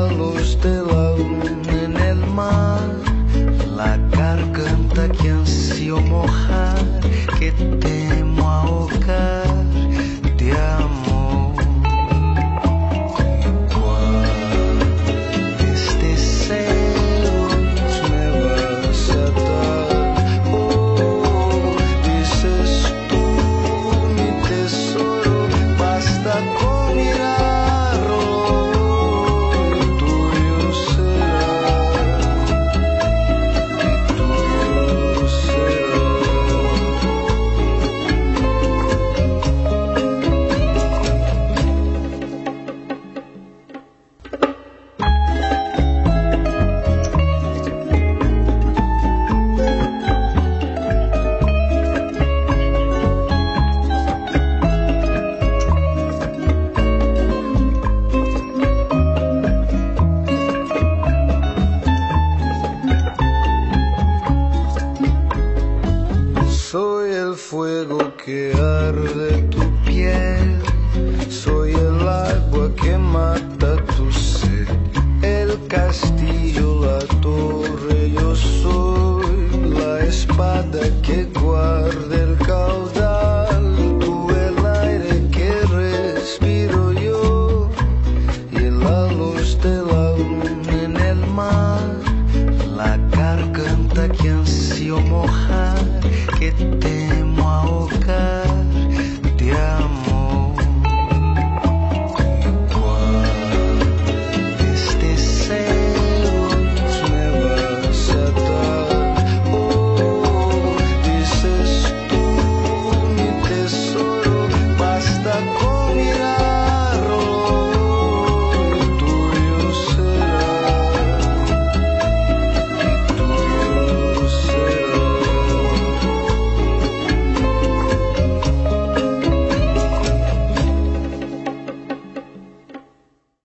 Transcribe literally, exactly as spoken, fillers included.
luz de la luna en el mar, la garganta que ansío mojar, que temo ahogar de amor. Igual desde celos me vas a dar, oh, dices tú mi tesoro, basta con mirarlo, y tuyo será, y tuyo será. Soy el fuego que arde tu piel, soy el agua que mata tu sed, el castillo, la torre, yo soy la espada que guarda el caudal, tú el aire que respiro yo, y la luz de la luna en el mar, la garganta que ansío mojar, que te